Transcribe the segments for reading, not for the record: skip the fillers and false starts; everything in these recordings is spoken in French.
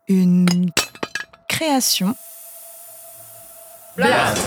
Une création. Blast!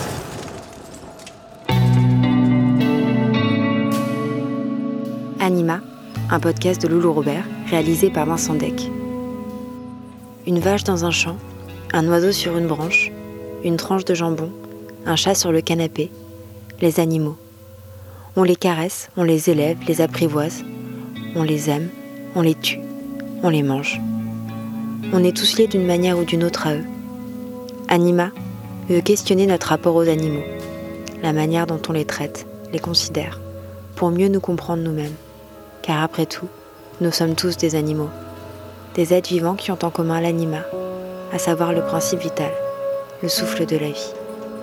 Anima, un podcast de Loulou Robert, réalisé par Vincent Deck. Une vache dans un champ, un oiseau sur une branche, une tranche de jambon, un chat sur le canapé, les animaux. On les caresse, on les élève, les apprivoise, on les aime, on les tue, on les mange. On est tous liés d'une manière ou d'une autre à eux. Anima veut questionner notre rapport aux animaux, la manière dont on les traite, les considère, pour mieux nous comprendre nous-mêmes. Car après tout, nous sommes tous des animaux, des êtres vivants qui ont en commun l'anima, à savoir le principe vital, le souffle de la vie.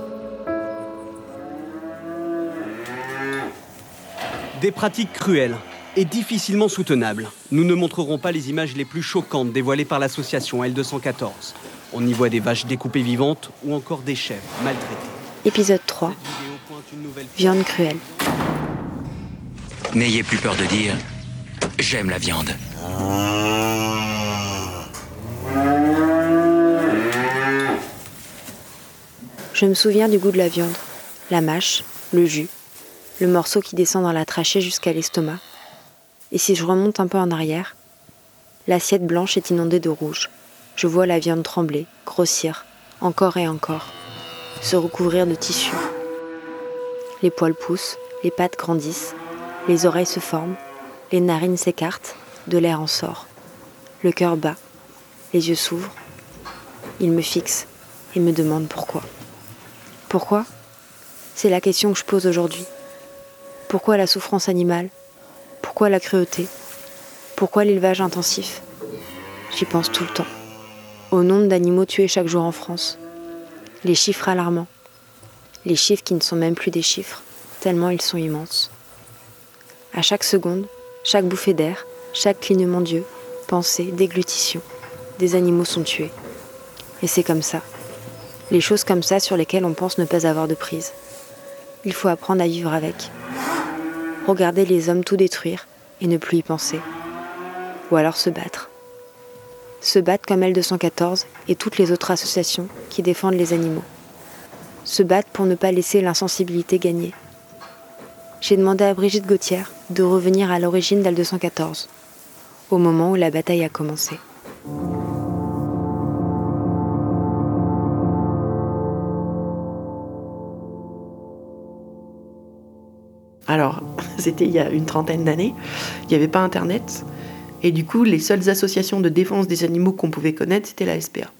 Des pratiques cruelles et difficilement soutenables. Nous ne montrerons pas les images les plus choquantes dévoilées par l'association L214. On y voit des vaches découpées vivantes ou encore des chèvres maltraitées. Épisode 3. Viande cruelle. N'ayez plus peur de dire « J'aime la viande ». Je me souviens du goût de la viande, la mâche, le jus, le morceau qui descend dans la trachée jusqu'à l'estomac. Et si je remonte un peu en arrière, l'assiette blanche est inondée de rouge. Je vois la viande trembler, grossir, encore et encore, se recouvrir de tissu. Les poils poussent, les pattes grandissent, les oreilles se forment, les narines s'écartent, de l'air en sort. Le cœur bat, les yeux s'ouvrent. Il me fixe et me demande pourquoi. Pourquoi ? C'est la question que je pose aujourd'hui. Pourquoi la souffrance animale ? Pourquoi la cruauté ? Pourquoi l'élevage intensif ? J'y pense tout le temps. Au nombre d'animaux tués chaque jour en France. Les chiffres alarmants. Les chiffres qui ne sont même plus des chiffres, tellement ils sont immenses. À chaque seconde, chaque bouffée d'air, chaque clignement d'yeux, pensée, déglutition, des animaux sont tués. Et c'est comme ça. Les choses comme ça sur lesquelles on pense ne pas avoir de prise. Il faut apprendre à vivre avec. Regarder les hommes tout détruire et ne plus y penser. Ou alors se battre. Se battre comme L214 et toutes les autres associations qui défendent les animaux. Se battre pour ne pas laisser l'insensibilité gagner. J'ai demandé à Brigitte Gauthier de revenir à l'origine d'L214, au moment où la bataille a commencé. Alors, c'était il y a une trentaine d'années, il n'y avait pas Internet, et du coup, les seules associations de défense des animaux qu'on pouvait connaître, c'était la SPA.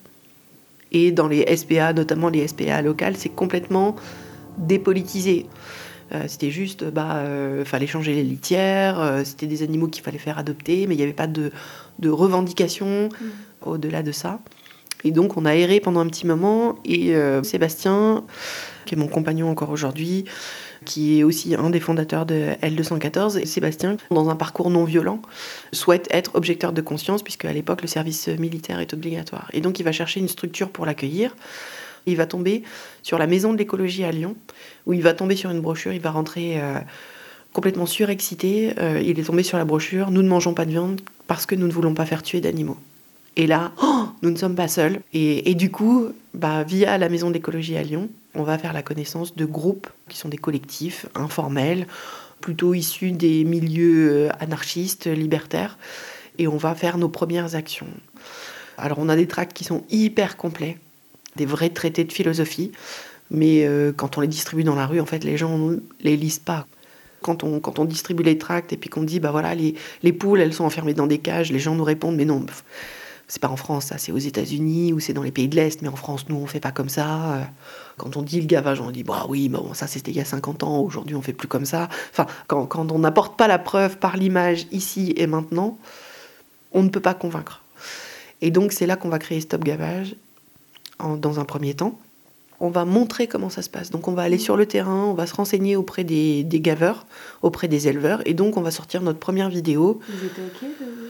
Et dans les SPA, notamment les SPA locales, c'est complètement dépolitisé. C'était juste, fallait changer les litières, c'était des animaux qu'il fallait faire adopter, mais il n'y avait pas de revendication au-delà de ça. Et donc, on a erré pendant un petit moment, et Sébastien, qui est mon compagnon encore aujourd'hui, qui est aussi un des fondateurs de L214, et Sébastien, dans un parcours non violent, souhaite être objecteur de conscience, puisque à l'époque, le service militaire est obligatoire. Et donc, il va chercher une structure pour l'accueillir. Il va tomber sur la maison de l'écologie à Lyon, où il va tomber sur une brochure, il va rentrer complètement surexcité. Il est tombé sur la brochure « Nous ne mangeons pas de viande parce que nous ne voulons pas faire tuer d'animaux ». Et là, nous ne sommes pas seuls. Et du coup, via la maison de l'écologie à Lyon, on va faire la connaissance de groupes qui sont des collectifs informels, plutôt issus des milieux anarchistes, libertaires. Et on va faire nos premières actions. Alors, on a des tracts qui sont hyper complets, des vrais traités de philosophie, mais quand on les distribue dans la rue, en fait, les gens ne les lisent pas. Quand on distribue les tracts et puis qu'on dit, les poules, elles sont enfermées dans des cages, les gens nous répondent, mais non, c'est pas en France, ça, c'est aux États-Unis ou c'est dans les pays de l'Est, mais en France, nous, on fait pas comme ça. Quand on dit le gavage, on dit, ça, c'était il y a 50 ans, aujourd'hui, on fait plus comme ça. Enfin, quand on n'apporte pas la preuve par l'image, ici et maintenant, on ne peut pas convaincre. Et donc, c'est là qu'on va créer Stop Gavage, dans un premier temps. On va montrer comment ça se passe. Donc, on va aller sur le terrain, on va se renseigner auprès des gaveurs, auprès des éleveurs, et donc, on va sortir notre première vidéo. Vous étiez OK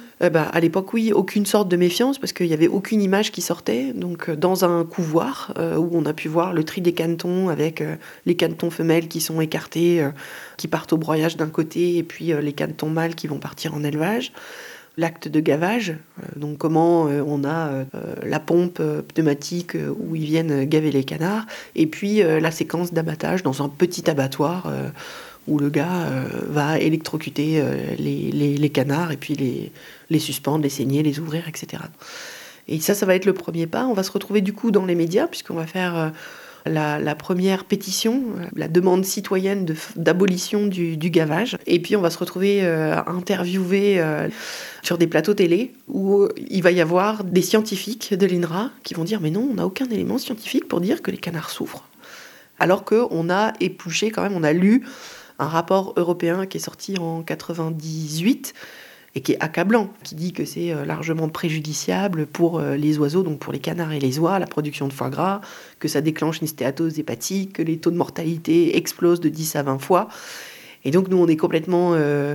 à l'époque, oui, aucune sorte de méfiance, parce qu'il n'y avait aucune image qui sortait. Donc, dans un couvoir, où on a pu voir le tri des canetons, avec les canetons femelles qui sont écartés, qui partent au broyage d'un côté, et puis les canetons mâles qui vont partir en élevage. l'acte de gavage, donc comment on a la pompe pneumatique où ils viennent gaver les canards, et puis la séquence d'abattage dans un petit abattoir où le gars va électrocuter les canards et puis les suspendre, les saigner, les ouvrir, etc. Et ça va être le premier pas. On va se retrouver du coup dans les médias, puisqu'on va faire la première pétition, la demande citoyenne d'abolition du gavage. Et puis on va se retrouver interviewé sur des plateaux télé où il va y avoir des scientifiques de l'INRA qui vont dire « Mais non, on n'a aucun élément scientifique pour dire que les canards souffrent. » Alors qu'on a épluché quand même, on a lu un rapport européen qui est sorti en 98 et qui est accablant, qui dit que c'est largement préjudiciable pour les oiseaux, donc pour les canards et les oies, la production de foie gras, que ça déclenche une stéatose hépatique, que les taux de mortalité explosent de 10 à 20 fois. Et donc nous, on est complètement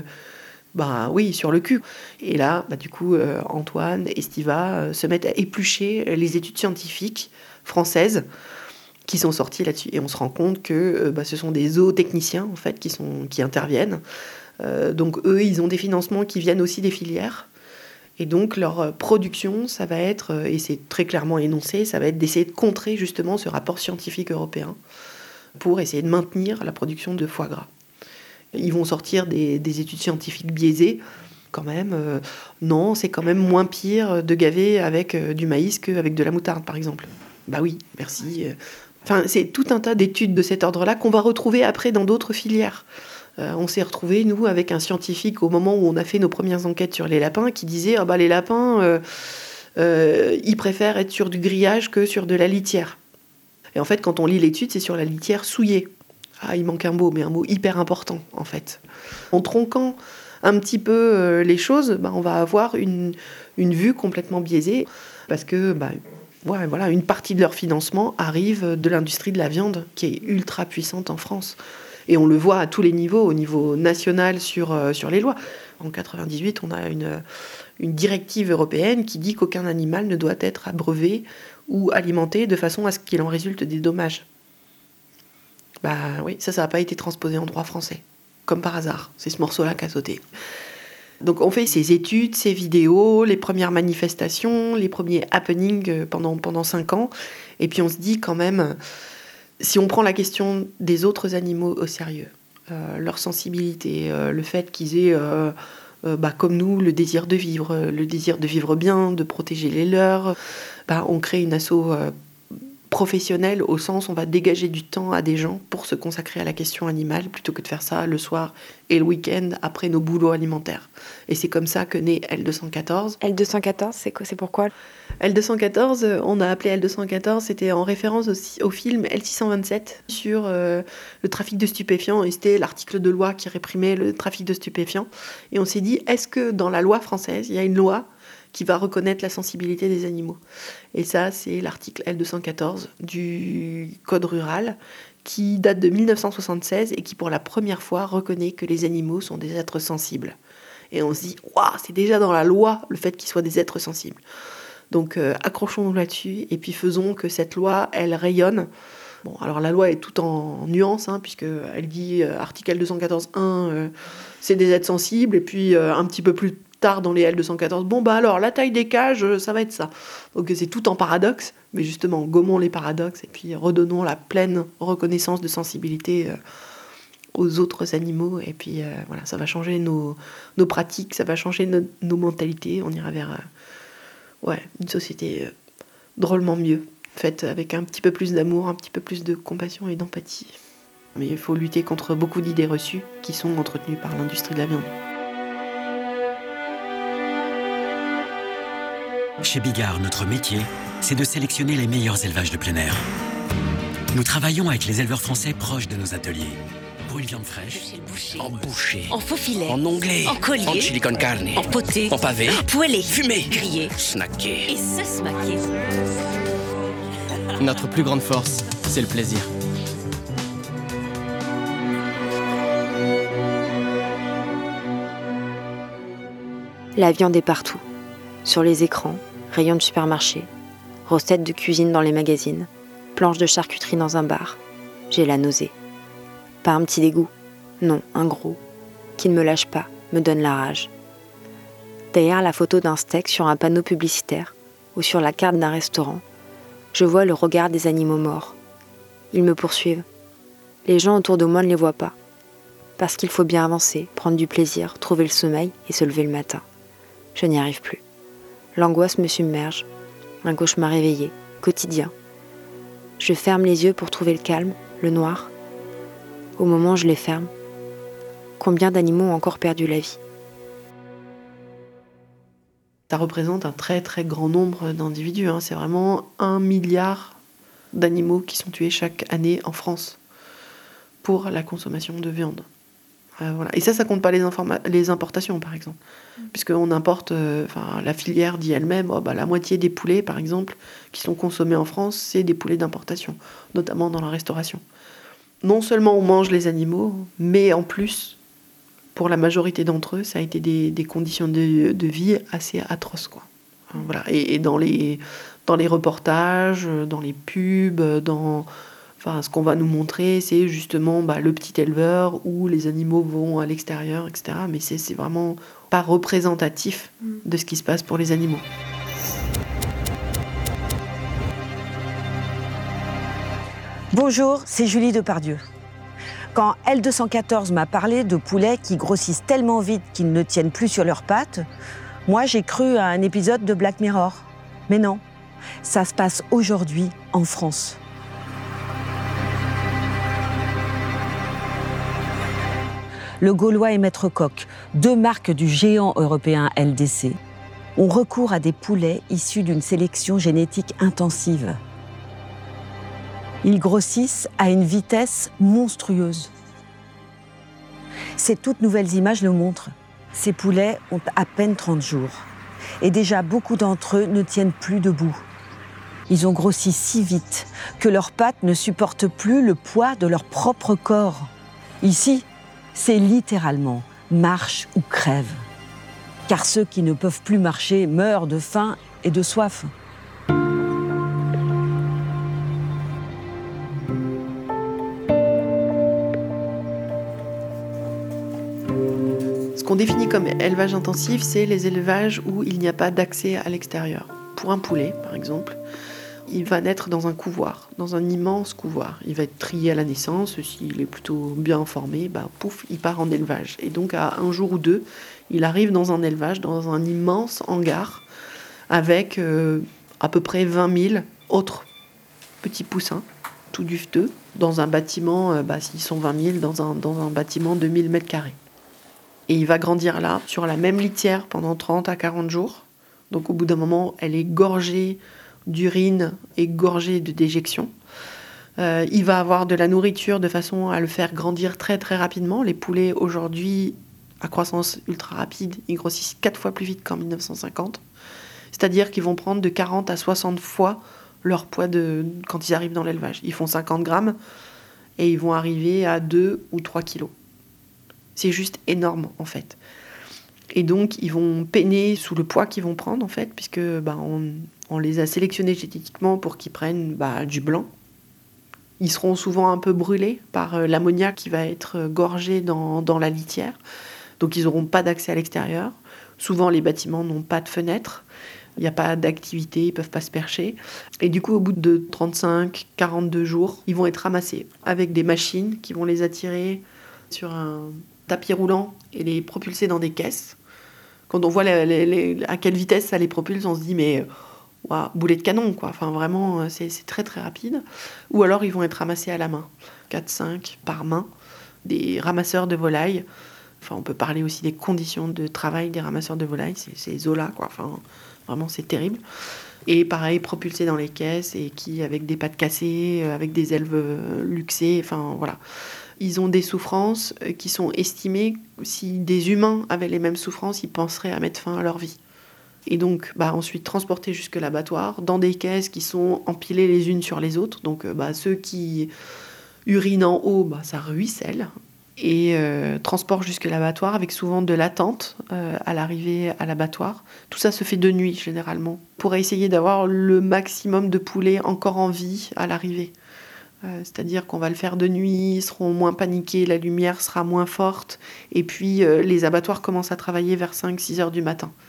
sur le cul. Et là, du coup, Antoine et Stiva se mettent à éplucher les études scientifiques françaises qui sont sorties là-dessus. Et on se rend compte que ce sont des zootechniciens, en fait, qui interviennent. Donc eux, ils ont des financements qui viennent aussi des filières. Et donc leur production, ça va être, et c'est très clairement énoncé, ça va être d'essayer de contrer justement ce rapport scientifique européen pour essayer de maintenir la production de foie gras. Ils vont sortir des études scientifiques biaisées. Quand même, non, c'est quand même moins pire de gaver avec du maïs qu'avec de la moutarde, par exemple. Bah oui, merci. Enfin, c'est tout un tas d'études de cet ordre-là qu'on va retrouver après dans d'autres filières. On s'est retrouvés, nous, avec un scientifique au moment où on a fait nos premières enquêtes sur les lapins qui disait « les lapins, ils préfèrent être sur du grillage que sur de la litière. » Et en fait, quand on lit l'étude, c'est sur la litière souillée. Ah, il manque un mot, mais un mot hyper important, en fait. En tronquant un petit peu les choses, on va avoir une vue complètement biaisée parce que une partie de leur financement arrive de l'industrie de la viande qui est ultra puissante en France. Et on le voit à tous les niveaux, au niveau national sur les lois. En 98, on a une directive européenne qui dit qu'aucun animal ne doit être abreuvé ou alimenté de façon à ce qu'il en résulte des dommages. Oui, ça n'a pas été transposé en droit français. Comme par hasard, c'est ce morceau-là qui a sauté. Donc on fait ces études, ces vidéos, les premières manifestations, les premiers happenings pendant 5 ans. Et puis on se dit quand même... Si on prend la question des autres animaux au sérieux, leur sensibilité, le fait qu'ils aient, comme nous, le désir de vivre bien, de protéger les leurs, on crée une asso professionnelle au sens où on va dégager du temps à des gens pour se consacrer à la question animale plutôt que de faire ça le soir et le week-end après nos boulots alimentaires. Et c'est comme ça que naît L214. L214, c'est pourquoi ? L214, on a appelé L214, c'était en référence aussi au film L627 sur le trafic de stupéfiants, et c'était l'article de loi qui réprimait le trafic de stupéfiants. Et on s'est dit, est-ce que dans la loi française, il y a une loi qui va reconnaître la sensibilité des animaux ? Et ça, c'est l'article L214 du Code rural qui date de 1976 et qui, pour la première fois, reconnaît que les animaux sont des êtres sensibles. Et on se dit, waouh, c'est déjà dans la loi le fait qu'ils soient des êtres sensibles. Donc accrochons-nous là-dessus et puis faisons que cette loi, elle rayonne. Bon, alors la loi est toute en nuances, puisqu'elle dit article L214.1, c'est des êtres sensibles, et puis un petit peu plus tard dans les L214, alors la taille des cages, ça va être ça. Donc c'est tout en paradoxe, mais justement, gommons les paradoxes et puis redonnons la pleine reconnaissance de sensibilité aux autres animaux, et puis ça va changer nos pratiques, ça va changer nos mentalités, on ira vers une société drôlement mieux, faite avec un petit peu plus d'amour, un petit peu plus de compassion et d'empathie. Mais il faut lutter contre beaucoup d'idées reçues qui sont entretenues par l'industrie de la viande. Chez Bigard, notre métier, c'est de sélectionner les meilleurs élevages de plein air. Nous travaillons avec les éleveurs français proches de nos ateliers. Pour une viande fraîche, Chez le boucher. En boucher. En faux filet. En onglet. En collier. En chili con carne. En poté. En pavé. Poêlé. Fumé. Grillé. Snacké. Et se smaquer. Notre plus grande force, c'est le plaisir. La viande est partout. Sur les écrans, rayons de supermarché, recettes de cuisine dans les magazines, planches de charcuterie dans un bar. J'ai la nausée. Pas un petit dégoût, non, un gros, qui ne me lâche pas, me donne la rage. Derrière la photo d'un steak sur un panneau publicitaire ou sur la carte d'un restaurant, je vois le regard des animaux morts. Ils me poursuivent. Les gens autour de moi ne les voient pas. Parce qu'il faut bien avancer, prendre du plaisir, trouver le sommeil et se lever le matin. Je n'y arrive plus. L'angoisse me submerge. Un cauchemar réveillé, quotidien. Je ferme les yeux pour trouver le calme, le noir. Au moment où je les ferme, combien d'animaux ont encore perdu la vie ? Ça représente un très très grand nombre d'individus. C'est vraiment 1 milliard d'animaux qui sont tués chaque année en France pour la consommation de viande. Voilà. Et ça compte pas les importations, par exemple. Puisqu'on importe, la filière dit elle-même, la moitié des poulets, par exemple, qui sont consommés en France, c'est des poulets d'importation, notamment dans la restauration. Non seulement on mange les animaux, mais en plus, pour la majorité d'entre eux, ça a été des conditions de vie assez atroces, quoi. Voilà. Et dans les reportages, dans les pubs, ce qu'on va nous montrer, c'est justement le petit éleveur où les animaux vont à l'extérieur, etc. Mais c'est vraiment pas représentatif de ce qui se passe pour les animaux. Bonjour, c'est Julie Depardieu. Quand L214 m'a parlé de poulets qui grossissent tellement vite qu'ils ne tiennent plus sur leurs pattes, moi j'ai cru à un épisode de Black Mirror. Mais non, ça se passe aujourd'hui en France. Le Gaulois et Maître Coq, 2 marques du géant européen LDC, ont recours à des poulets issus d'une sélection génétique intensive. Ils grossissent à une vitesse monstrueuse. Ces toutes nouvelles images le montrent. Ces poulets ont à peine 30 jours. Et déjà, beaucoup d'entre eux ne tiennent plus debout. Ils ont grossi si vite que leurs pattes ne supportent plus le poids de leur propre corps. Ici, c'est littéralement marche ou crève. Car ceux qui ne peuvent plus marcher meurent de faim et de soif. Ce qu'on définit comme élevage intensif, c'est les élevages où il n'y a pas d'accès à l'extérieur. Pour un poulet, par exemple, il va naître dans un couvoir, dans un immense couvoir. Il va être trié à la naissance, s'il est plutôt bien formé, il part en élevage. Et donc à 1 jour ou 2, il arrive dans un élevage, dans un immense hangar, avec à peu près 20 000 autres petits poussins, tout duveteux, dans un bâtiment, s'ils sont 20 000, dans un bâtiment de 1000 mètres carrés. Et il va grandir là, sur la même litière, pendant 30 à 40 jours. Donc au bout d'un moment, elle est gorgée d'urine et gorgée de déjections. Il va avoir de la nourriture de façon à le faire grandir très très rapidement. Les poulets aujourd'hui, à croissance ultra rapide, ils grossissent 4 fois plus vite qu'en 1950. C'est-à-dire qu'ils vont prendre de 40 à 60 fois leur poids quand ils arrivent dans l'élevage. Ils font 50 grammes et ils vont arriver à 2 ou 3 kilos. C'est juste énorme, en fait. Et donc, ils vont peiner sous le poids qu'ils vont prendre, en fait, puisque on les a sélectionnés génétiquement pour qu'ils prennent du blanc. Ils seront souvent un peu brûlés par l'ammoniac qui va être gorgé dans la litière. Donc, ils n'auront pas d'accès à l'extérieur. Souvent, les bâtiments n'ont pas de fenêtres. Il n'y a pas d'activité, ils ne peuvent pas se percher. Et du coup, au bout de 35, 42 jours, ils vont être ramassés avec des machines qui vont les attirer sur un tapis roulant et les propulser dans des caisses. Quand on voit à quelle vitesse ça les propulse, on se dit mais boulet de canon, quoi. Enfin vraiment, c'est très très rapide. Ou alors ils vont être ramassés à la main, 4-5 par main, des ramasseurs de volailles. Enfin, on peut parler aussi des conditions de travail des ramasseurs de volailles, c'est Zola, quoi. Enfin, vraiment c'est terrible. Et pareil, propulsés dans les caisses et avec des pattes cassées, avec des ailes luxées, enfin voilà. Ils ont des souffrances qui sont estimées. Si des humains avaient les mêmes souffrances, ils penseraient à mettre fin à leur vie. Et donc, ensuite, transportés jusque l'abattoir, dans des caisses qui sont empilées les unes sur les autres. Donc, ceux qui urinent en haut, ça ruisselle. Et transport jusque l'abattoir, avec souvent de l'attente à l'arrivée à l'abattoir. Tout ça se fait de nuit, généralement, pour essayer d'avoir le maximum de poulets encore en vie à l'arrivée. C'est-à-dire qu'on va le faire de nuit, ils seront moins paniqués, la lumière sera moins forte, et puis les abattoirs commencent à travailler vers 5-6 heures du matin.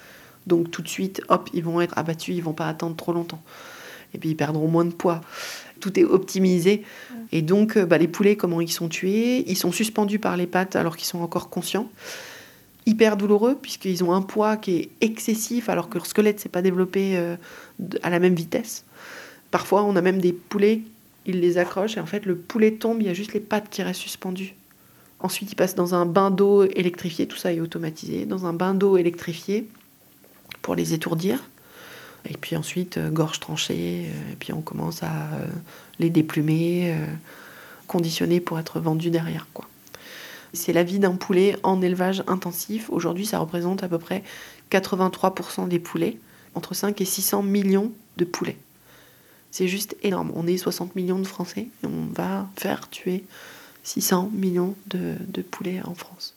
Donc tout de suite, hop, ils vont être abattus, ils vont pas attendre trop longtemps. Et puis ils perdront moins de poids. Tout est optimisé. Et donc, les poulets, comment ils sont tués? Ils sont suspendus par les pattes alors qu'ils sont encore conscients. Hyper douloureux, puisqu'ils ont un poids qui est excessif, alors que leur squelette ne s'est pas développé à la même vitesse. Parfois, on a même des poulets, ils les accrochent, et en fait, le poulet tombe, il y a juste les pattes qui restent suspendues. Ensuite, ils passent dans un bain d'eau électrifié, tout ça est automatisé, dans un bain d'eau électrifié pour les étourdir. Et puis ensuite, gorge tranchée, et puis on commence à les déplumer, conditionner pour être vendus derrière, quoi. C'est la vie d'un poulet en élevage intensif. Aujourd'hui, ça représente à peu près 83% des poulets, entre 5 et 600 millions de poulets. C'est juste énorme. On est 60 millions de Français et on va faire tuer 600 millions de poulets en France.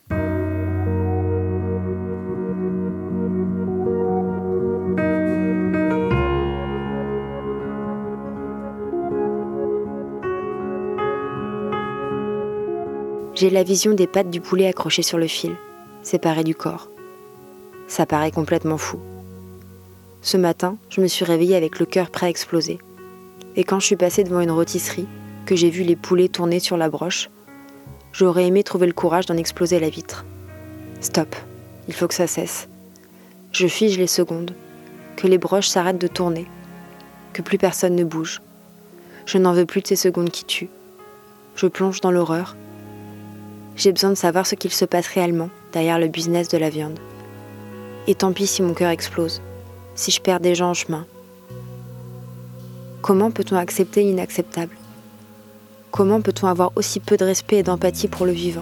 J'ai la vision des pattes du poulet accrochées sur le fil, séparées du corps. Ça paraît complètement fou. Ce matin, je me suis réveillée avec le cœur prêt à exploser. Et quand je suis passée devant une rôtisserie, que j'ai vu les poulets tourner sur la broche, j'aurais aimé trouver le courage d'en exploser la vitre. Stop, il faut que ça cesse. Je fige les secondes, que les broches s'arrêtent de tourner, que plus personne ne bouge. Je n'en veux plus de ces secondes qui tuent. Je plonge dans l'horreur. J'ai besoin de savoir ce qu'il se passe réellement derrière le business de la viande. Et tant pis si mon cœur explose, si je perds des gens en chemin. Comment peut-on accepter l'inacceptable? Comment peut-on avoir aussi peu de respect et d'empathie pour le vivant?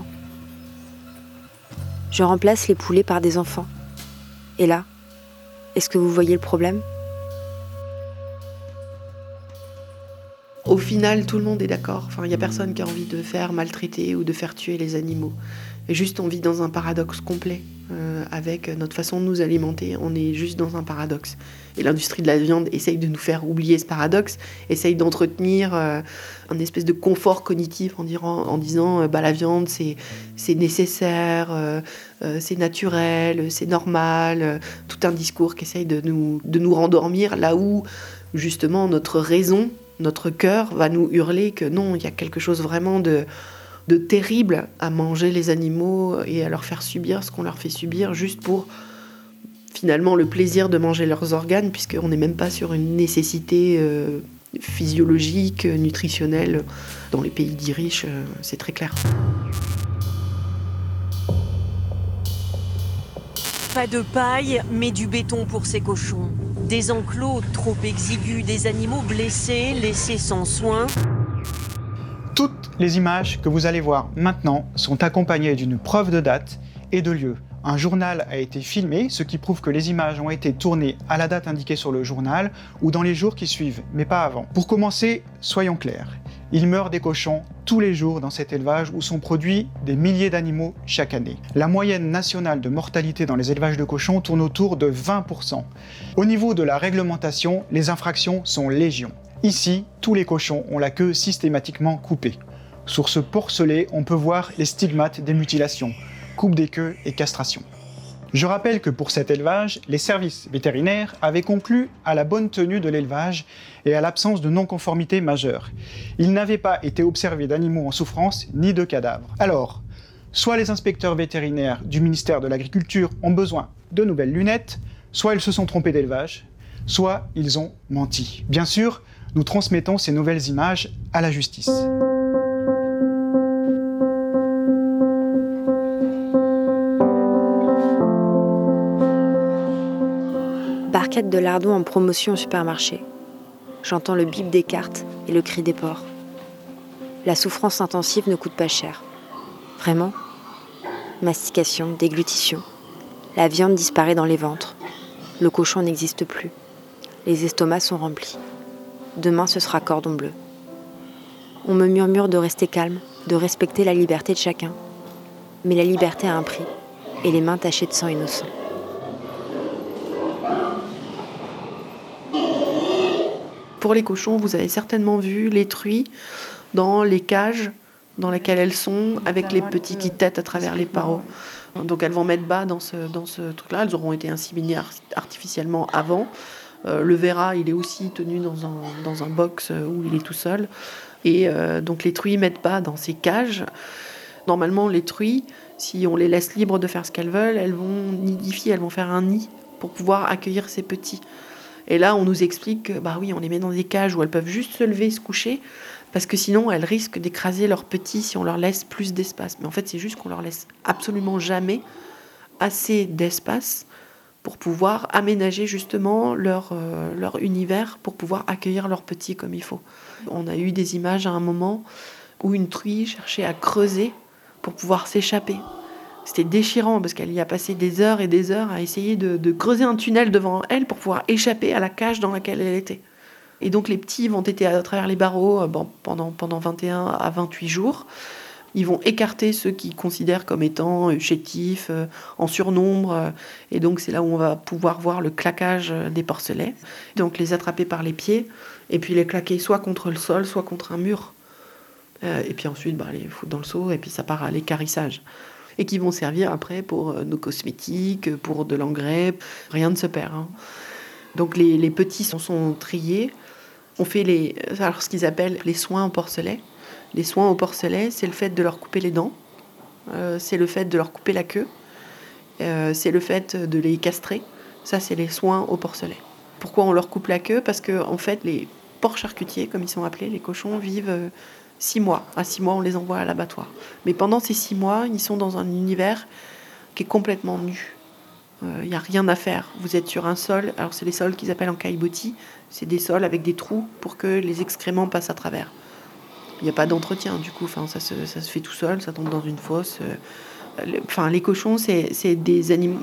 Je remplace les poulets par des enfants. Et là, est-ce que vous voyez le problème? Au final, tout le monde est d'accord. Enfin, il n'y a personne qui a envie de faire maltraiter ou de faire tuer les animaux. Et juste, on vit dans un paradoxe complet. Avec notre façon de nous alimenter, on est juste dans un paradoxe. Et l'industrie de la viande essaye de nous faire oublier ce paradoxe, essaye d'entretenir un espèce de confort cognitif en disant la viande, c'est nécessaire, c'est naturel, c'est normal. Tout un discours qui essaye de nous rendormir, là où, justement, notre raison, notre cœur va nous hurler que non, il y a quelque chose vraiment de terrible à manger les animaux et à leur faire subir ce qu'on leur fait subir juste pour finalement le plaisir de manger leurs organes, puisqu'on n'est même pas sur une nécessité physiologique, nutritionnelle. Dans les pays dits riches, c'est très clair. Pas de paille, mais du béton pour ces cochons. Des enclos trop exigus, des animaux blessés, laissés sans soin. Toutes les images que vous allez voir maintenant sont accompagnées d'une preuve de date et de lieu. Un journal a été filmé, ce qui prouve que les images ont été tournées à la date indiquée sur le journal ou dans les jours qui suivent, mais pas avant. Pour commencer, soyons clairs. Il meurt des cochons tous les jours dans cet élevage où sont produits des milliers d'animaux chaque année. La moyenne nationale de mortalité dans les élevages de cochons tourne autour de 20%. Au niveau de la réglementation, les infractions sont légion. Ici, tous les cochons ont la queue systématiquement coupée. Sur ce porcelet, on peut voir les stigmates des mutilations, coupe des queues et castration. Je rappelle que pour cet élevage, les services vétérinaires avaient conclu à la bonne tenue de l'élevage et à l'absence de non-conformité majeure. Il n'avait pas été observé d'animaux en souffrance ni de cadavres. Alors, soit les inspecteurs vétérinaires du ministère de l'Agriculture ont besoin de nouvelles lunettes, soit ils se sont trompés d'élevage, soit ils ont menti. Bien sûr, nous transmettons ces nouvelles images à la justice. Barquette de lardons en promotion au supermarché. J'entends le bip des cartes et le cri des porcs. La souffrance intensive ne coûte pas cher. Vraiment? Mastication, déglutition. La viande disparaît dans les ventres. Le cochon n'existe plus. Les estomacs sont remplis. Demain, ce sera cordon bleu. On me murmure de rester calme, de respecter la liberté de chacun. Mais la liberté a un prix, et les mains tachées de sang innocent. Pour les cochons, vous avez certainement vu les truies dans les cages dans lesquelles elles sont, avec les petits qui têtent à travers les barreaux. Donc elles vont mettre bas dans ce truc-là. Elles auront été inséminées artificiellement avant. Le Vera, il est aussi tenu dans un box où il est tout seul. Et donc les truies mettent bas dans ces cages. Normalement, les truies, si on les laisse libres de faire ce qu'elles veulent, elles vont nidifier, elles vont faire un nid pour pouvoir accueillir ces petits. Et là, on nous explique que, oui, on les met dans des cages où elles peuvent juste se lever, se coucher, parce que sinon, elles risquent d'écraser leurs petits si on leur laisse plus d'espace. Mais en fait, c'est juste qu'on leur laisse absolument jamais assez d'espace pour pouvoir aménager justement leur univers, pour pouvoir accueillir leurs petits comme il faut. On a eu des images à un moment où une truie cherchait à creuser pour pouvoir s'échapper. C'était déchirant parce qu'elle y a passé des heures et des heures à essayer de creuser un tunnel devant elle pour pouvoir échapper à la cage dans laquelle elle était. Et donc les petits vont être à travers les barreaux pendant 21 à 28 jours. Ils vont écarter ceux qu'ils considèrent comme étant chétifs, en surnombre. Et donc c'est là où on va pouvoir voir le claquage des porcelets. Donc les attraper par les pieds et puis les claquer soit contre le sol, soit contre un mur. Et puis ensuite les foutre dans le seau et puis ça part à l'équarrissage. Et qui vont servir après pour nos cosmétiques, pour de l'engrais. Rien ne se perd. Donc les petits sont triés. On fait ce qu'ils appellent les soins au porcelet. Les soins au porcelet, c'est le fait de leur couper les dents, c'est le fait de leur couper la queue, c'est le fait de les castrer. Ça, c'est les soins au porcelet. Pourquoi on leur coupe la queue ? Parce que en fait, les porcs charcutiers, comme ils sont appelés, les cochons, vivent 6 mois. À 6 mois, on les envoie à l'abattoir. Mais pendant ces 6 mois, ils sont dans un univers qui est complètement nu. Il n'y a rien à faire. Vous êtes sur un sol, alors c'est les sols qu'ils appellent en caillebotis, c'est des sols avec des trous pour que les excréments passent à travers. Il n'y a pas d'entretien, du coup, ça se fait tout seul, ça tombe dans une fosse. Les cochons, c'est des animaux...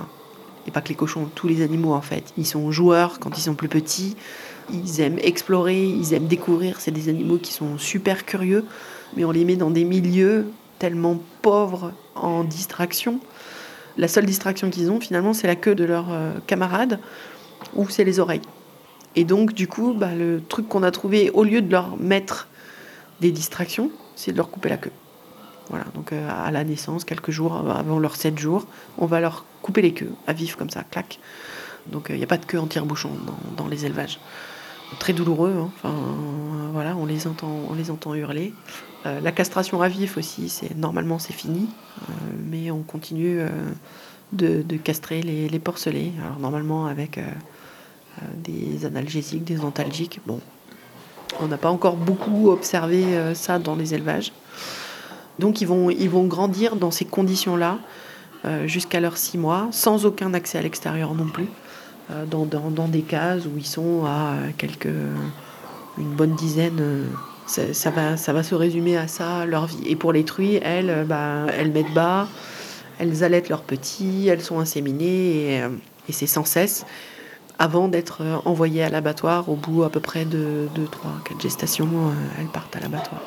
et pas que les cochons, tous les animaux, en fait. Ils sont joueurs quand ils sont plus petits, ils aiment explorer, ils aiment découvrir. C'est des animaux qui sont super curieux, mais on les met dans des milieux tellement pauvres en distraction. La seule distraction qu'ils ont, finalement, c'est la queue de leurs camarades, ou c'est les oreilles. Et donc, du coup, le truc qu'on a trouvé, au lieu de leur mettre des distractions, c'est de leur couper la queue. Voilà, donc à la naissance, quelques jours avant leurs 7 jours, on va leur couper les queues, à vif comme ça, clac. Donc il n'y a pas de queue en tire-bouchon dans les élevages. Très douloureux, voilà, on les entend hurler. La castration à vif aussi, normalement c'est fini, mais on continue de castrer les porcelets, alors normalement avec des analgésiques, des antalgiques. Bon, on n'a pas encore beaucoup observé ça dans les élevages. Donc ils vont grandir dans ces conditions-là jusqu'à leurs 6 mois, sans aucun accès à l'extérieur non plus, dans des cases où ils sont à une bonne dizaine. Ça va se résumer à ça, leur vie. Et pour les truies, elles mettent bas, elles allaitent leurs petits, elles sont inséminées et c'est sans cesse avant d'être envoyées à l'abattoir. Au bout à peu près de 3-4 gestations, elles partent à l'abattoir.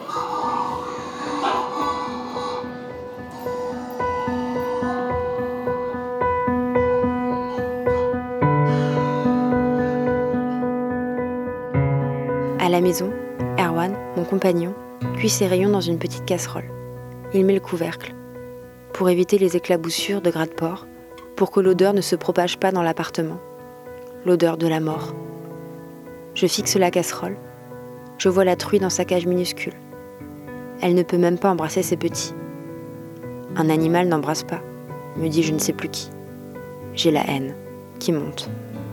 À la maison, Erwan, mon compagnon, cuit ses rayons dans une petite casserole. Il met le couvercle. Pour éviter les éclaboussures de gras de porc, pour que l'odeur ne se propage pas dans l'appartement. L'odeur de la mort. Je fixe la casserole. Je vois la truie dans sa cage minuscule. Elle ne peut même pas embrasser ses petits. Un animal n'embrasse pas, me dit je ne sais plus qui. J'ai la haine, qui monte.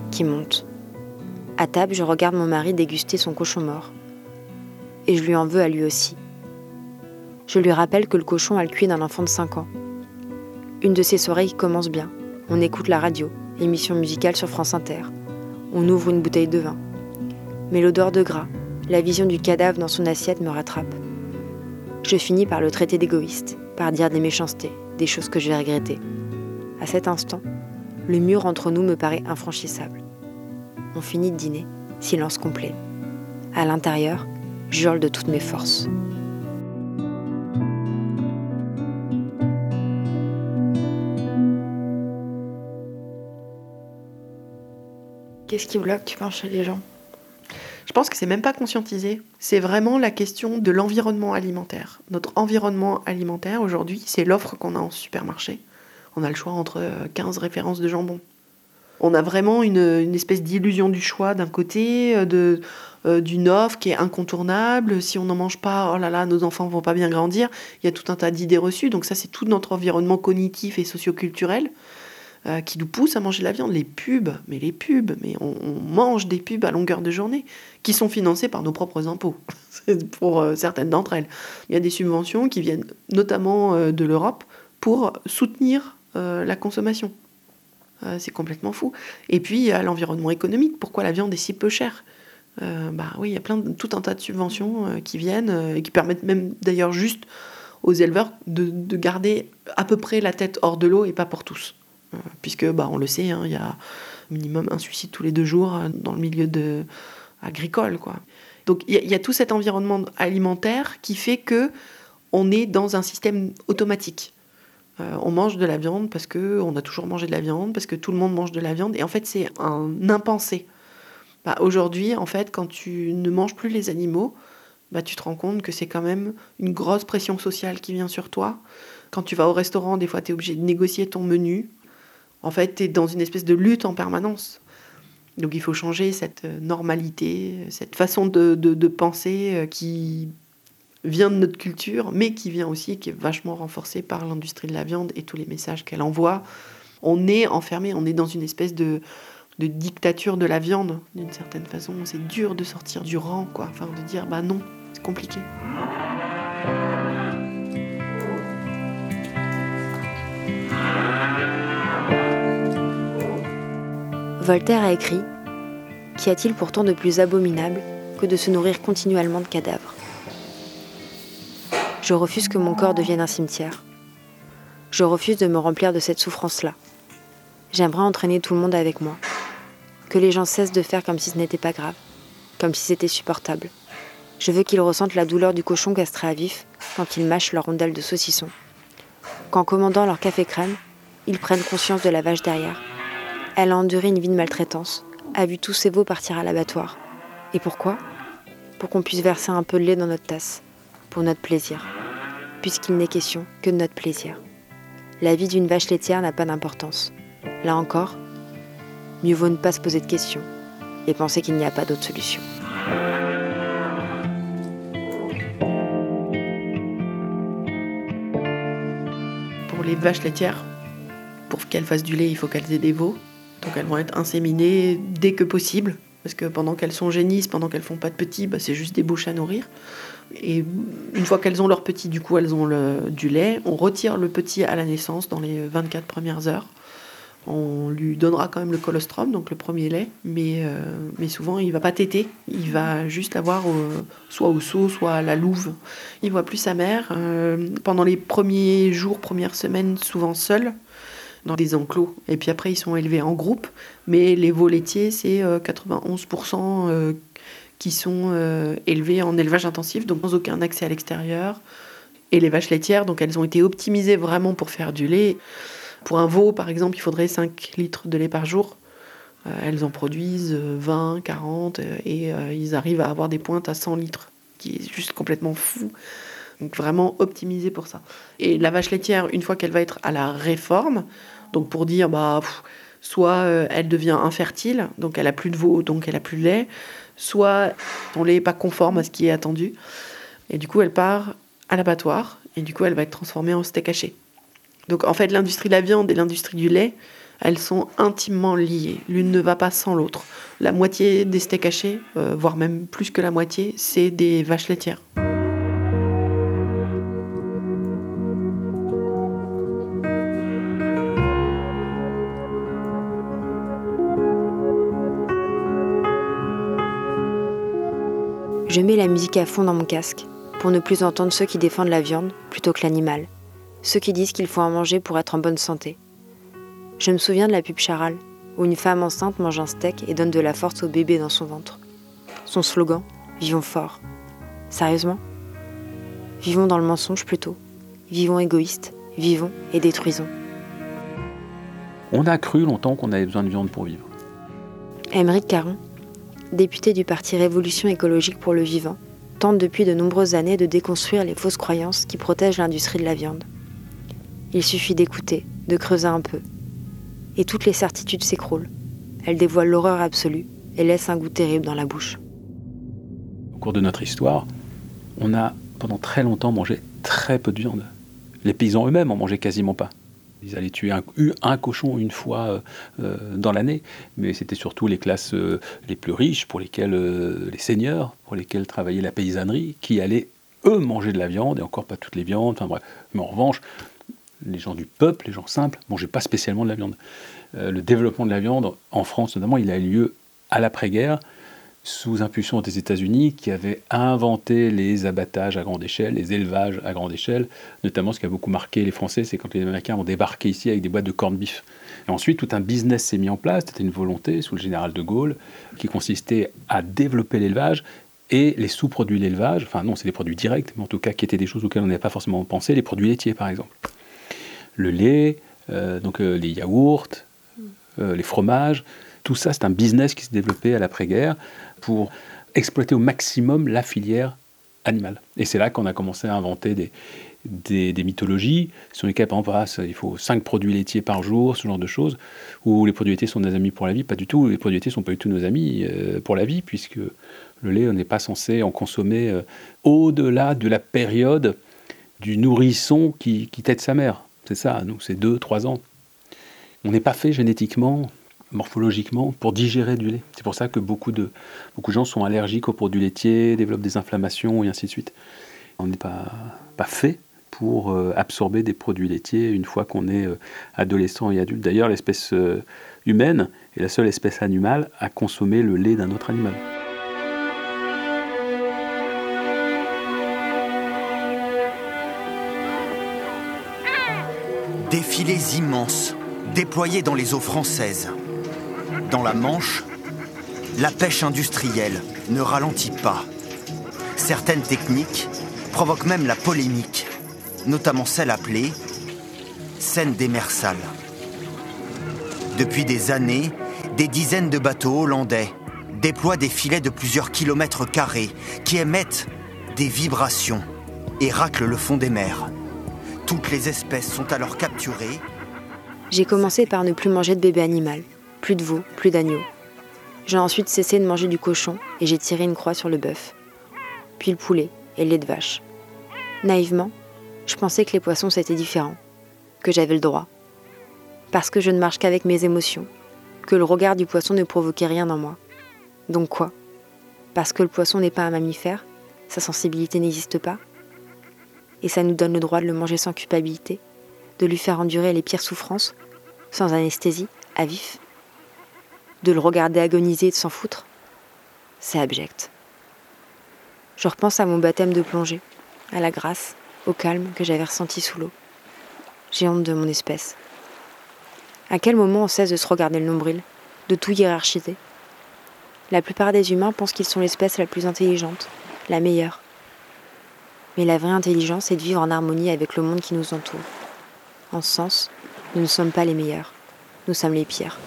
À table, je regarde mon mari déguster son cochon mort. Et je lui en veux à lui aussi. Je lui rappelle que le cochon a le cuit d'un enfant de 5 ans. Une de ces soirées qui commence bien. On écoute la radio, émission musicale sur France Inter. On ouvre une bouteille de vin. Mais l'odeur de gras, la vision du cadavre dans son assiette me rattrape. Je finis par le traiter d'égoïste, par dire des méchancetés, des choses que je vais regretter. À cet instant, le mur entre nous me paraît infranchissable. On finit de dîner, silence complet. À l'intérieur, j'hurle de toutes mes forces. Qu'est-ce qui bloque, tu penses, chez les gens ? Je pense que c'est même pas conscientisé. C'est vraiment la question de l'environnement alimentaire. Notre environnement alimentaire, aujourd'hui, c'est l'offre qu'on a en supermarché. On a le choix entre 15 références de jambon. On a vraiment une espèce d'illusion du choix d'un côté, d'une offre qui est incontournable. Si on n'en mange pas, oh là là, nos enfants vont pas bien grandir. Il y a tout un tas d'idées reçues. Donc ça, c'est tout notre environnement cognitif et socioculturel qui nous pousse à manger de la viande. Les pubs, mais on mange des pubs à longueur de journée qui sont financées par nos propres impôts, pour certaines d'entre elles. Il y a des subventions qui viennent notamment de l'Europe pour soutenir la consommation. C'est complètement fou. Et puis, il y a l'environnement économique. Pourquoi la viande est si peu chère ? Oui, il y a tout un tas de subventions qui viennent et qui permettent même d'ailleurs juste aux éleveurs de garder à peu près la tête hors de l'eau et pas pour tous. Puisque, on le sait, il y a minimum un suicide tous les 2 jours dans le milieu agricole, quoi. Donc, il y a tout cet environnement alimentaire qui fait qu'on est dans un système automatique. On mange de la viande parce qu'on a toujours mangé de la viande, parce que tout le monde mange de la viande. Et en fait, c'est un impensé. Aujourd'hui, en fait, quand tu ne manges plus les animaux, tu te rends compte que c'est quand même une grosse pression sociale qui vient sur toi. Quand tu vas au restaurant, des fois, tu es obligé de négocier ton menu. En fait, tu es dans une espèce de lutte en permanence. Donc, il faut changer cette normalité, cette façon de penser qui vient de notre culture, mais qui vient aussi, qui est vachement renforcée par l'industrie de la viande et tous les messages qu'elle envoie. On est enfermé, on est dans une espèce de dictature de la viande, d'une certaine façon. C'est dur de sortir du rang, quoi. Enfin, de dire, non, c'est compliqué. Voltaire a écrit « Qu'y a-t-il pourtant de plus abominable que de se nourrir continuellement de cadavres ?» Je refuse que mon corps devienne un cimetière. Je refuse de me remplir de cette souffrance-là. J'aimerais entraîner tout le monde avec moi. Que les gens cessent de faire comme si ce n'était pas grave, comme si c'était supportable. Je veux qu'ils ressentent la douleur du cochon castré à vif quand ils mâchent leur rondelle de saucisson. Qu'en commandant leur café crème, ils prennent conscience de la vache derrière. Elle a enduré une vie de maltraitance, a vu tous ses veaux partir à l'abattoir. Et pourquoi ? Pour qu'on puisse verser un peu de lait dans notre tasse, pour notre plaisir, puisqu'il n'est question que de notre plaisir. La vie d'une vache laitière n'a pas d'importance. Là encore, mieux vaut ne pas se poser de questions et penser qu'il n'y a pas d'autre solution. Pour les vaches laitières, pour qu'elles fassent du lait, il faut qu'elles aient des veaux. Donc elles vont être inséminées dès que possible, parce que pendant qu'elles sont génisses, pendant qu'elles font pas de petits, c'est juste des bouches à nourrir. Et une fois qu'elles ont leur petit, du coup elles ont du lait. On retire le petit à la naissance dans les 24 premières heures. On lui donnera quand même le colostrum, donc le premier lait, mais souvent il va pas téter, il va juste avoir soit au seau, soit à la louve. Il voit plus sa mère pendant les premiers jours, premières semaines, souvent seul, dans des enclos. Et puis après ils sont élevés en groupe, mais les veaux laitiers c'est 91% qui sont élevés en élevage intensif, donc sans aucun accès à l'extérieur. Et les vaches laitières, donc elles ont été optimisées vraiment pour faire du lait. Pour un veau, par exemple, il faudrait 5 litres de lait par jour. Elles en produisent 20, 40, et ils arrivent à avoir des pointes à 100 litres, qui est juste complètement fou. Donc vraiment optimisé pour ça. Et la vache laitière, une fois qu'elle va être à la réforme, donc pour dire, soit elle devient infertile, donc elle a plus de veau, donc elle a plus de lait, soit son lait n'est pas conforme à ce qui est attendu, et du coup elle part à l'abattoir, et du coup elle va être transformée en steak haché. Donc en fait, l'industrie de la viande et l'industrie du lait, elles sont intimement liées. L'une ne va pas sans l'autre. La moitié des steaks hachés, voire même plus que la moitié, c'est des vaches laitières. Je mets la musique à fond dans mon casque, pour ne plus entendre ceux qui défendent la viande plutôt que l'animal. Ceux qui disent qu'il faut en manger pour être en bonne santé. Je me souviens de la pub Charal, où une femme enceinte mange un steak et donne de la force au bébé dans son ventre. Son slogan, « Vivons fort ». Sérieusement ? Vivons dans le mensonge plutôt. Vivons égoïstes, vivons et détruisons. On a cru longtemps qu'on avait besoin de viande pour vivre. Aymeric Caron, député du parti Révolution écologique pour le vivant, tente depuis de nombreuses années de déconstruire les fausses croyances qui protègent l'industrie de la viande. Il suffit d'écouter, de creuser un peu. Et toutes les certitudes s'écroulent. Elles dévoilent l'horreur absolue et laissent un goût terrible dans la bouche. Au cours de notre histoire, on a pendant très longtemps mangé très peu de viande. Les paysans eux-mêmes en mangeaient quasiment pas. Ils allaient tuer un cochon une fois dans l'année, mais c'était surtout les classes les plus riches, pour lesquelles les seigneurs, pour lesquels travaillait la paysannerie, qui allaient, eux, manger de la viande, et encore pas toutes les viandes, enfin bref. Mais en revanche, les gens du peuple, les gens simples, ne mangeaient pas spécialement de la viande. Le développement de la viande, en France notamment, il a eu lieu à l'après-guerre, sous impulsion des États-Unis, qui avaient inventé les abattages à grande échelle, les élevages à grande échelle. Notamment, ce qui a beaucoup marqué les Français, c'est quand les Américains ont débarqué ici avec des boîtes de corned beef. Et ensuite, tout un business s'est mis en place. C'était une volonté, sous le général de Gaulle, qui consistait à développer l'élevage et les sous-produits de l'élevage. Enfin non, c'est des produits directs, mais en tout cas qui étaient des choses auxquelles on n'avait pas forcément pensé, les produits laitiers, par exemple. Le lait, les yaourts, les fromages. Tout ça, c'est un business qui s'est développé à l'après-guerre pour exploiter au maximum la filière animale. Et c'est là qu'on a commencé à inventer des mythologies sur lesquelles, par exemple, il faut 5 produits laitiers par jour, ce genre de choses, où les produits laitiers sont nos amis pour la vie. Pas du tout, les produits laitiers ne sont pas du tout nos amis pour la vie, puisque le lait, on n'est pas censé en consommer au-delà de la période du nourrisson qui tète sa mère. C'est ça, nous, c'est 2-3 ans. On n'est pas fait génétiquement, morphologiquement, pour digérer du lait. C'est pour ça que beaucoup de gens sont allergiques aux produits laitiers, développent des inflammations et ainsi de suite. On n'est pas fait pour absorber des produits laitiers une fois qu'on est adolescent et adulte. D'ailleurs, l'espèce humaine est la seule espèce animale à consommer le lait d'un autre animal. Des filets immenses, déployés dans les eaux françaises. Dans la Manche, la pêche industrielle ne ralentit pas. Certaines techniques provoquent même la polémique, notamment celle appelée scène démersale. Depuis des années, des dizaines de bateaux hollandais déploient des filets de plusieurs kilomètres carrés qui émettent des vibrations et raclent le fond des mers. Toutes les espèces sont alors capturées. J'ai commencé par ne plus manger de bébé animal. Plus de veau, plus d'agneau. J'ai ensuite cessé de manger du cochon et j'ai tiré une croix sur le bœuf. Puis le poulet et le lait de vache. Naïvement, je pensais que les poissons c'était différent, que j'avais le droit. Parce que je ne marche qu'avec mes émotions, que le regard du poisson ne provoquait rien en moi. Donc quoi ? Parce que le poisson n'est pas un mammifère, sa sensibilité n'existe pas ? Et ça nous donne le droit de le manger sans culpabilité, de lui faire endurer les pires souffrances, sans anesthésie, à vif ? De le regarder agoniser et de s'en foutre, c'est abject. Je repense à mon baptême de plongée, à la grâce, au calme que j'avais ressenti sous l'eau. J'ai honte de mon espèce. À quel moment on cesse de se regarder le nombril, de tout hiérarchiser ? La plupart des humains pensent qu'ils sont l'espèce la plus intelligente, la meilleure. Mais la vraie intelligence, c'est de vivre en harmonie avec le monde qui nous entoure. En ce sens, nous ne sommes pas les meilleurs, nous sommes les pires.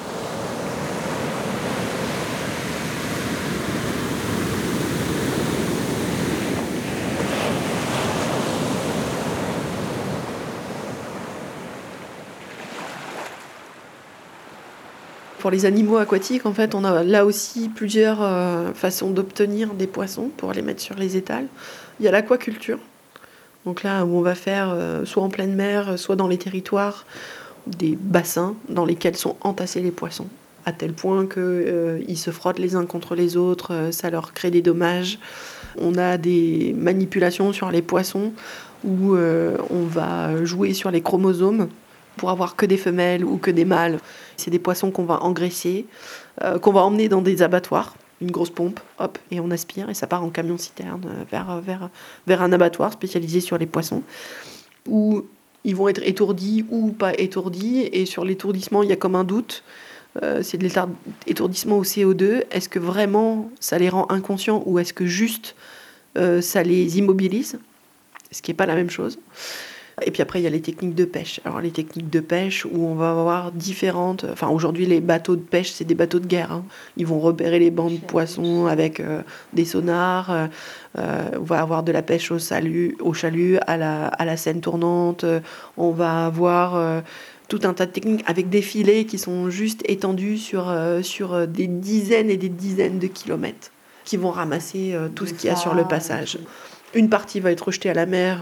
Pour les animaux aquatiques, en fait, on a là aussi plusieurs façons d'obtenir des poissons pour les mettre sur les étals. Il y a l'aquaculture, donc là où on va faire soit en pleine mer, soit dans les territoires, des bassins dans lesquels sont entassés les poissons, à tel point qu'ils se frottent les uns contre les autres, ça leur crée des dommages. On a des manipulations sur les poissons où on va jouer sur les chromosomes pour avoir que des femelles ou que des mâles. C'est des poissons qu'on va engraisser, qu'on va emmener dans des abattoirs, une grosse pompe, hop, et on aspire, et ça part en camion-citerne vers un abattoir spécialisé sur les poissons, où ils vont être étourdis ou pas étourdis, et sur l'étourdissement, il y a comme un doute, c'est de l'étourdissement au CO2, est-ce que vraiment ça les rend inconscients, ou est-ce que juste ça les immobilise, ce qui n'est pas la même chose. Et puis après, il y a les techniques de pêche. Alors les techniques de pêche où on va avoir différentes... Enfin, aujourd'hui, les bateaux de pêche, c'est des bateaux de guerre. Hein. Ils vont repérer les bancs de poissons avec des sonars. On va avoir de la pêche au chalut, à la seine tournante. On va avoir tout un tas de techniques avec des filets qui sont juste étendus sur des dizaines et des dizaines de kilomètres, qui vont ramasser tout ce qu'il y a sur le passage. Une partie va être rejetée à la mer...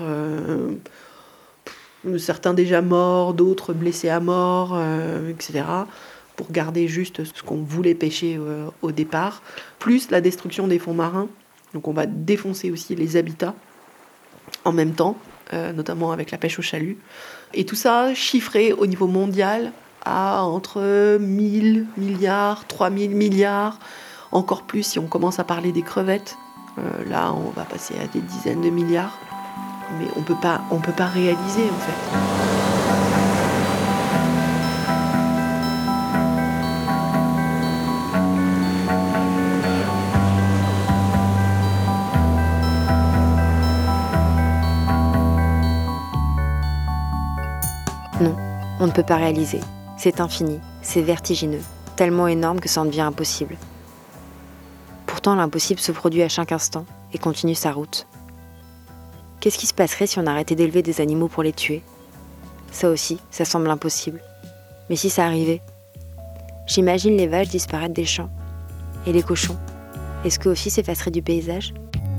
certains déjà morts, d'autres blessés à mort, etc., pour garder juste ce qu'on voulait pêcher au départ, plus la destruction des fonds marins. Donc on va défoncer aussi les habitats en même temps, notamment avec la pêche au chalut. Et tout ça chiffré au niveau mondial à entre 1000 milliards, 3000 milliards, encore plus si on commence à parler des crevettes. Là, on va passer à des dizaines de milliards. Mais on peut pas réaliser en fait. Non, on ne peut pas réaliser. C'est infini, c'est vertigineux, tellement énorme que ça en devient impossible. Pourtant, l'impossible se produit à chaque instant et continue sa route. Qu'est-ce qui se passerait si on arrêtait d'élever des animaux pour les tuer ? Ça aussi, ça semble impossible. Mais si ça arrivait ? J'imagine les vaches disparaître des champs. Et les cochons ? Est-ce qu'eux aussi s'effaceraient du paysage ?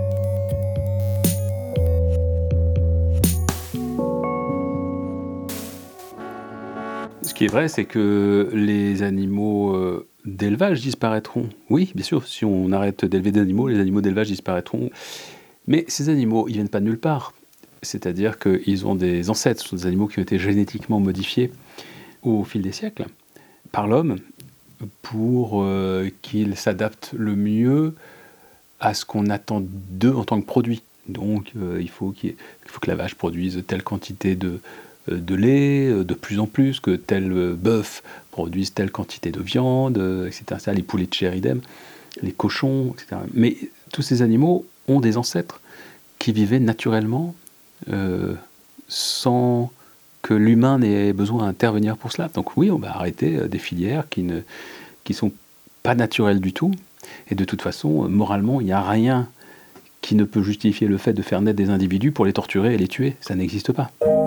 Ce qui est vrai, c'est que les animaux d'élevage disparaîtront. Oui, bien sûr, si on arrête d'élever des animaux, les animaux d'élevage disparaîtront. Mais ces animaux, ils viennent pas de nulle part. C'est-à-dire qu'ils ont des ancêtres, ce sont des animaux qui ont été génétiquement modifiés au fil des siècles par l'homme pour qu'ils s'adaptent le mieux à ce qu'on attend d'eux en tant que produit. Donc il faut que la vache produise telle quantité de lait, de plus en plus, que tel bœuf produise telle quantité de viande, etc. Ça, les poulets de chair idem, les cochons, etc. Mais tous ces animaux ont des ancêtres qui vivaient naturellement sans que l'humain n'ait besoin d'intervenir pour cela. Donc oui, on va arrêter des filières qui sont pas naturelles du tout. Et de toute façon, moralement, il n'y a rien qui ne peut justifier le fait de faire naître des individus pour les torturer et les tuer. Ça n'existe pas.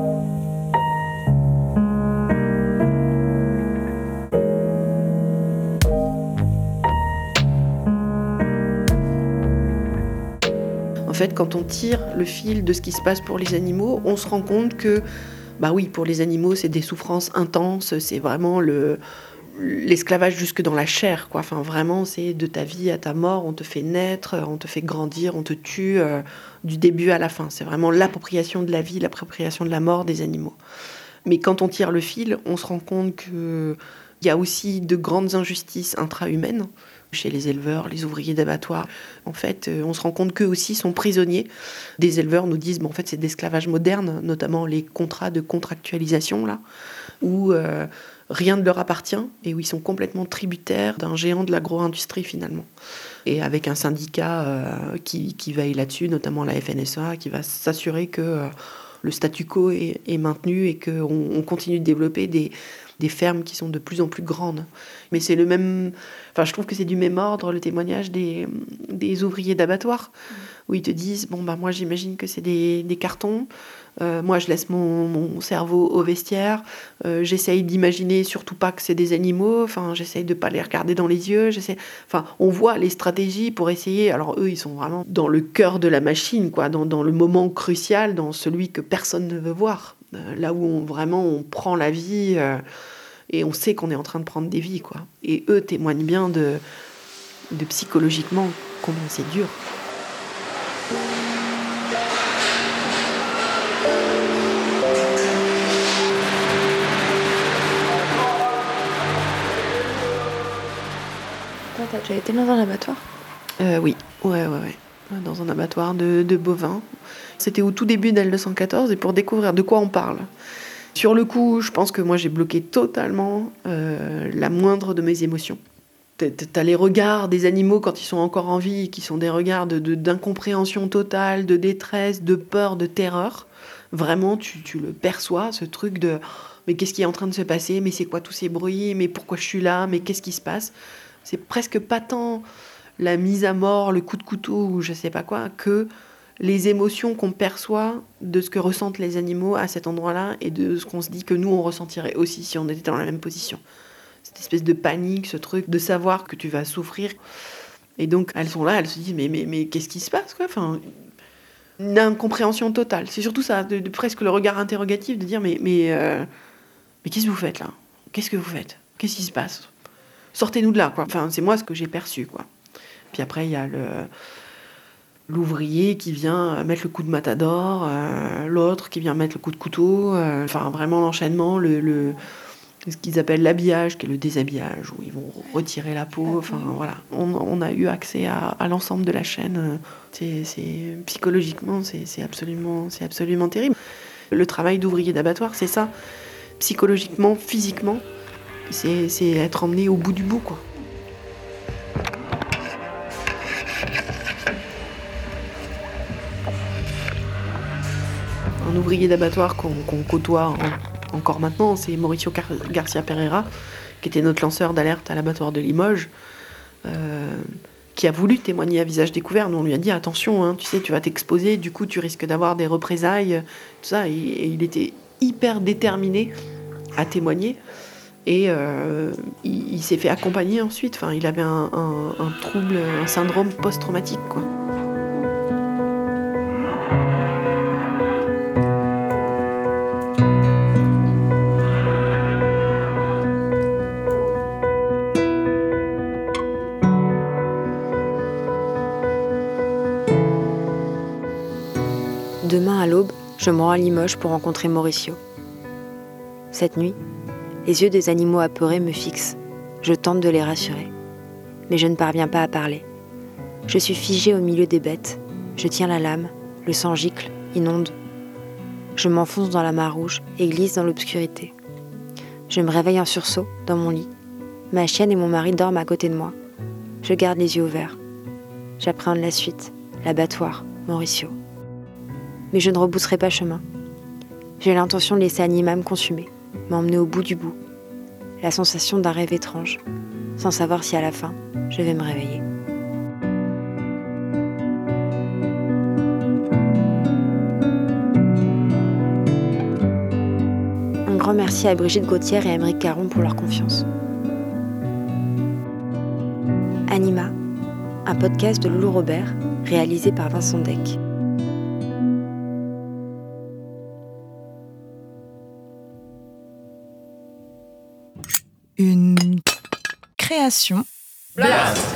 En fait, quand on tire le fil de ce qui se passe pour les animaux, on se rend compte que, bah oui, pour les animaux, c'est des souffrances intenses, c'est vraiment l'esclavage jusque dans la chair, quoi. Enfin, vraiment, c'est de ta vie à ta mort, on te fait naître, on te fait grandir, on te tue du début à la fin. C'est vraiment l'appropriation de la vie, l'appropriation de la mort des animaux. Mais quand on tire le fil, on se rend compte qu'il y a aussi de grandes injustices intra-humaines chez les éleveurs, les ouvriers d'abattoirs. En fait, on se rend compte qu'eux aussi sont prisonniers. Des éleveurs nous disent, en fait, c'est de l'esclavage moderne, notamment les contrats de contractualisation, là, où rien ne leur appartient et où ils sont complètement tributaires d'un géant de l'agro-industrie, finalement. Et avec un syndicat qui veille là-dessus, notamment la FNSEA, qui va s'assurer que le statu quo est maintenu et qu'on continue de développer des fermes qui sont de plus en plus grandes. Mais c'est le même... Enfin, je trouve que c'est du même ordre, le témoignage des ouvriers d'abattoirs, où ils te disent, moi, j'imagine que c'est des cartons. Moi, je laisse mon cerveau au vestiaire. J'essaye d'imaginer surtout pas que c'est des animaux. Enfin, j'essaye de pas les regarder dans les yeux. Enfin, on voit les stratégies pour essayer. Alors, eux, ils sont vraiment dans le cœur de la machine, quoi, dans le moment crucial, dans celui que personne ne veut voir. Là où on prend la vie... et on sait qu'on est en train de prendre des vies, quoi. Et eux témoignent bien de psychologiquement combien c'est dur. Toi, t'as déjà été dans un abattoir ? Oui, ouais. Dans un abattoir de bovins. C'était au tout début d'L214, et pour découvrir de quoi on parle. Sur le coup, je pense que moi, j'ai bloqué totalement la moindre de mes émotions. T'as les regards des animaux quand ils sont encore en vie, qui sont des regards d'incompréhension totale, de détresse, de peur, de terreur. vraiment, tu le perçois, ce truc de mais qu'est-ce qui est en train de se passer, mais c'est quoi tous ces bruits, mais pourquoi je suis là, mais qu'est-ce qui se passe. C'est presque pas tant la mise à mort, le coup de couteau ou je sais pas quoi, que les émotions qu'on perçoit de ce que ressentent les animaux à cet endroit-là et de ce qu'on se dit que nous on ressentirait aussi si on était dans la même position. Cette espèce de panique, ce truc de savoir que tu vas souffrir. Et donc elles sont là, elles se disent mais qu'est-ce qui se passe quoi, enfin, une incompréhension totale. C'est surtout ça, de presque le regard interrogatif de dire mais qu'est-ce que vous faites là ? Qu'est-ce que vous faites ? Qu'est-ce qui se passe ? Sortez-nous de là, quoi. Enfin, c'est moi ce que j'ai perçu, quoi. Puis après, il y a l'ouvrier qui vient mettre le coup de matador, l'autre qui vient mettre le coup de couteau. Enfin, vraiment l'enchaînement, ce qu'ils appellent l'habillage, qui est le déshabillage, où ils vont retirer la peau. Enfin, voilà. On a eu accès à l'ensemble de la chaîne. Psychologiquement, c'est absolument terrible. Le travail d'ouvrier d'abattoir, c'est ça. Psychologiquement, physiquement, c'est être emmené au bout du bout, quoi. Un ouvrier d'abattoir qu'on côtoie encore maintenant, c'est Mauricio Garcia Pereira, qui était notre lanceur d'alerte à l'abattoir de Limoges, qui a voulu témoigner à visage découvert. Nous, on lui a dit attention, hein, tu sais, tu vas t'exposer, du coup, tu risques d'avoir des représailles, tout ça. Et il était hyper déterminé à témoigner. Et il s'est fait accompagner ensuite. Enfin, il avait un trouble, un syndrome post-traumatique, quoi. Demain à l'aube, je me rends à Limoges pour rencontrer Mauricio. Cette nuit, les yeux des animaux apeurés me fixent. Je tente de les rassurer. Mais je ne parviens pas à parler. Je suis figée au milieu des bêtes. Je tiens la lame, le sang gicle, inonde. Je m'enfonce dans la main rouge et glisse dans l'obscurité. Je me réveille en sursaut, dans mon lit. Ma chienne et mon mari dorment à côté de moi. Je garde les yeux ouverts. J'appréhende la suite, l'abattoir, Mauricio. Mais je ne rebousserai pas chemin. J'ai l'intention de laisser Anima me consumer, m'emmener au bout du bout. La sensation d'un rêve étrange, sans savoir si à la fin, je vais me réveiller. Un grand merci à Brigitte Gauthier et à Émeric Caron pour leur confiance. Anima, un podcast de Loulou Robert, réalisé par Vincent Deck. Une création Blast!